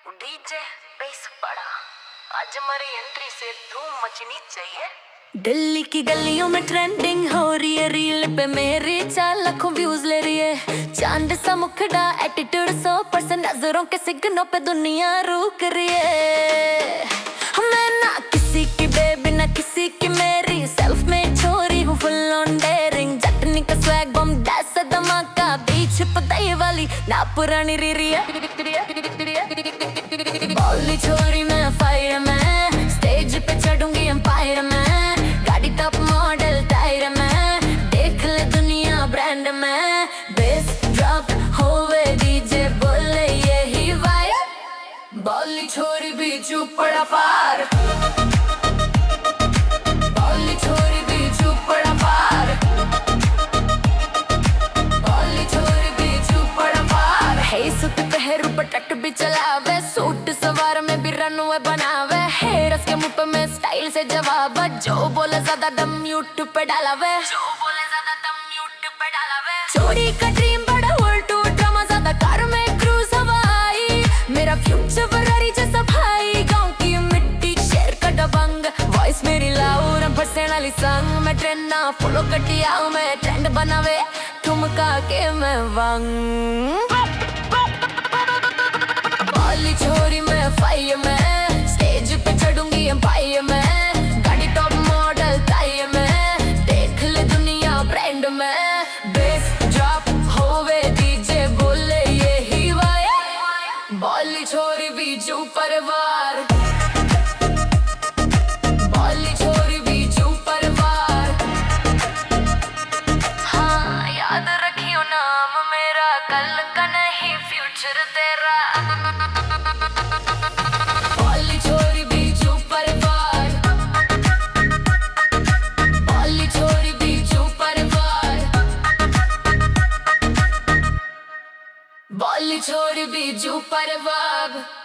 DJ base बड़ा, आज हमारी एंट्री से धूम मचनी चाहिए। दिल्ली की गलियों में ट्रेंडिंग हो रही है, रील पे मेरी 4 लाखों व्यूज ले रही है। चांद सा मुखड़ा, एटीट्यूड 100%, नजरों के सिग्नलों पे दुनिया रुक रही है। मैं ना किसी की बेबी ना किसी की मेरी, सेल्फ में छोरी हूँ फुल ऑन डेयरिंग। जटनी का स्वैग बम दैस धमाका, बीच पताई वाली ना पुरानी रीरी है। बॉली छोरी मैं फायर में, स्टेज पे चढ़ूंगी एम्पायर में। गाड़ी टॉप मॉडल टायर में, देख ले दुनिया ब्रांड में। बेस ड्रॉप होवे डीजे बोले यही वाइब। बॉली छोरी भी चुपड़ा पार, बॉली छोरी भी चुपड़ा पार, बॉली छोरी भी चुपड़ा पार। हे सूट पहरू पटक भी चलावे, सूट सवार में भी रनवे बनावे। हेरस के मुंह पे मैं स्टाइल से जवाब, जो बोले ज्यादा दम म्यूट पे डालावे, जो बोले ज्यादा दम म्यूट पे डालावे। चोरी का ड्रीम बड़ा उल्टू ड्रामा, ज्यादा कार में क्रूज हवाई। मेरा फ्यूचर फरारी जैसा भाई, गांव की मिट्टी शेर का दबंग। वॉइस मेरी लाउड परसेंट वाली संग, मैं ट्रेंड ना फॉलो कटिया मैं ट्रेंड बनावे ठुमका के मैं वंग। बॉली छोरी मैं फायर में, स्टेज पे चढ़ूंगी एम्पायर में। गाड़ी टॉप मॉडल टायर में, देख ले दुनिया ब्रांड में। बेस ड्रॉप होवे डीजे बोले यही वाइब। बॉली छोरी बीजू परवार, बॉली छोरी बीजू परवार। हाँ याद रखियो नाम मेरा, कल का नहीं फ्यूचर तेरा। बॉली छोरी बीजू परवार, बॉली छोरी बीजू परवार, बॉली छोरी बीजू परवार।